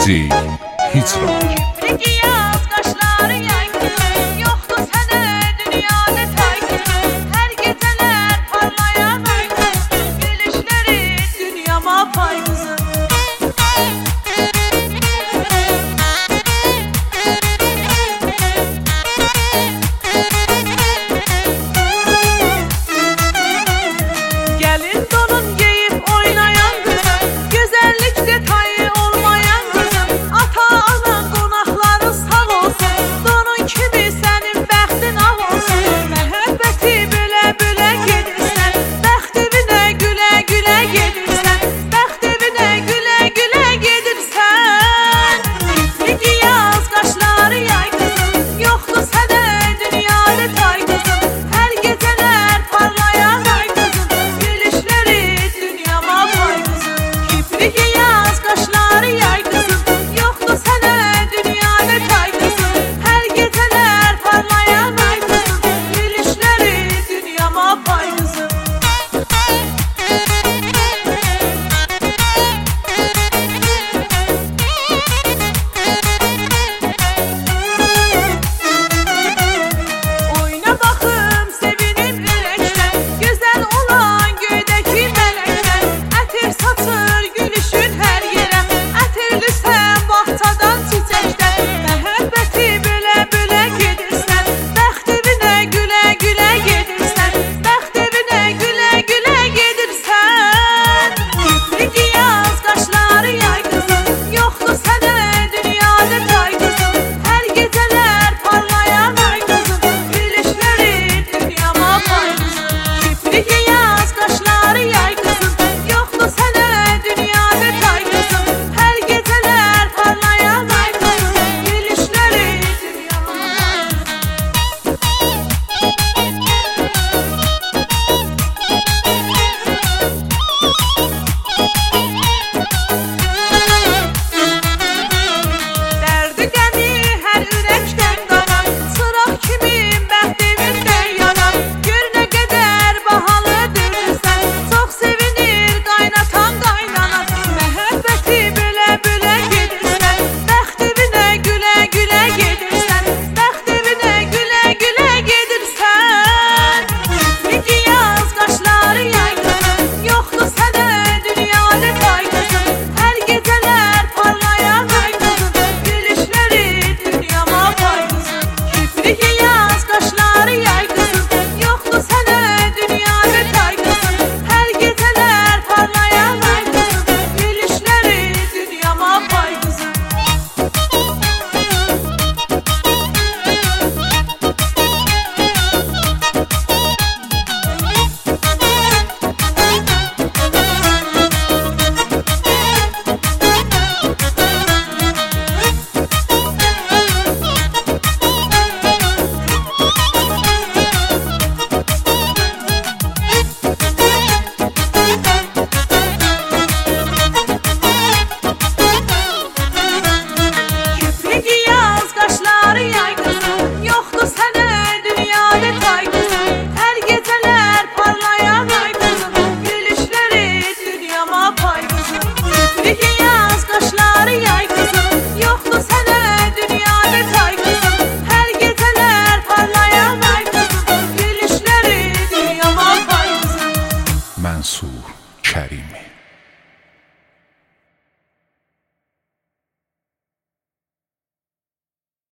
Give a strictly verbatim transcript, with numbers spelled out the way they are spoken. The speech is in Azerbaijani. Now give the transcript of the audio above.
Müzik Hicran. Peki yaz kaşları yaygın, yoktu sene dünyada taygın. Her geceler parlayan aydın, gülüşleri dünyama paygızın. Gelin donun giyip oynayan kızım, güzellik detayı olmayan kızım. Ata anan qonaqları sağ olsun, donun kimi sənin bəxtin ağ olsun. Məhəbbəti bülə-bülə gedirsən, bəxtivinə gülə-gülə gedirsən, bəxtivinə gülə-gülə gedirsən. Peki yaz qaşları yay kızım, yoxdur sənə dünyada tay kızım. Hər gecələr parlayan ay kızım, gülüşləri dünyama pay kızım. Kipriki yaz qaşları yay kızım, yoxdur sənə dünyada tay kızım. Hər gecələr parlayan ay kızım, gülüşləri dünyama pay kızım. Oyna baxım sevinim ürəkdən, gözəl olan göydəki mələkdən. Ətir saçır gülüşün hər yerə, ətirlisən bağçadan çiçəkdən. Məhəbbəti bülə-bülə gedirsən, bəxtivinə gülə-gülə gedirsən, bəxtivinə gülə-gülə gedirsən. Peki yaz qaşları yay kızım, yoxdur sənə dünyada tay kızım. Hər gecələr parlayan ay kızım, gülüşləri dünyama pay kızım. Kipriki yaz qaşları yay kızım, yoxdur sənə dünyada tay kızım. Hər gecələr parlayan ay kızım, gülüşləri dünyama pay Dərdi qəmi hər ürəkdən qalan, çıraq kimin bəxtivindən yanan. Gör nə qədər bahalı dürürsən, çox sevinir qaynatan qaynanan. Məhəbbəti bülə-bülə gedirsən, bəxtivinə gülə-gülə gedirsən, bəxtivinə gülə-gülə gedirsən. Peki yaz qaşları yay kızım, yoxdur sənə dünyada tay kızım. Hər gecələr parlayan ay kızım, gülüşləri dünyama pay kızım. Kipriki yaz qaşları yay kızım, yoxdur sənə dünyada tay kızım. Hər gecələr parlayan ay kızım, gülüşləri dünyama pay kızım. Kipriki yaz qaşları yay kızım, yoxdur sənə dünyada tay kızım. Hər gecələr parlayan ay kızım, gülüşləri dünyama pay kızım. Kipriki yaz qaşları yay kızım, yoxdur sənə dünyada tay kızım. Hər gecələr parlayan ay kızım, gülüşləri dünyama pay kızım. Mənsur Kərimi.